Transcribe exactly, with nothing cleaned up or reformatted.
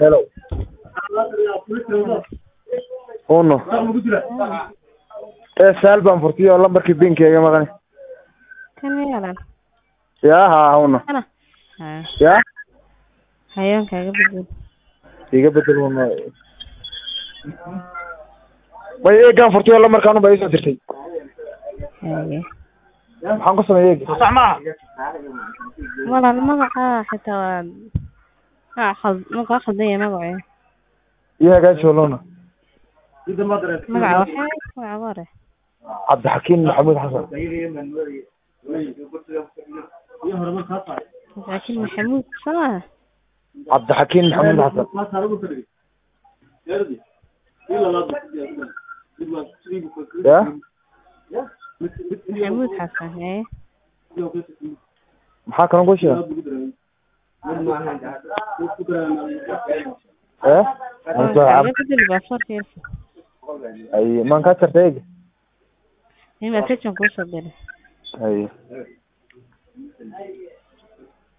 Hello. Uno. Eh salban furtiyo lambarkii binkeyga maqan. Kan yalan. Ya ha uno. Ana. Ha. Ya. Hayan kaga bedel. Iga bedel uno. Way eegan furtiyo lambarkaan u bayso dirtay. Haye. Waxaan ku sameeyay. Sax ma. Wala magaca xitaa ah khad magaca khadaya magaca. Iyaga joolona. Magaca waxay magaca ware. عبد الحكيم محمود حسن. لكن محمود صح. عبد الحكيم محمود حسن. يا محمود حسن ايه maxaa kan ugu sheegay eh kaga bedel baasaboorka ay man ka tartay ima fiican ku soo diray ay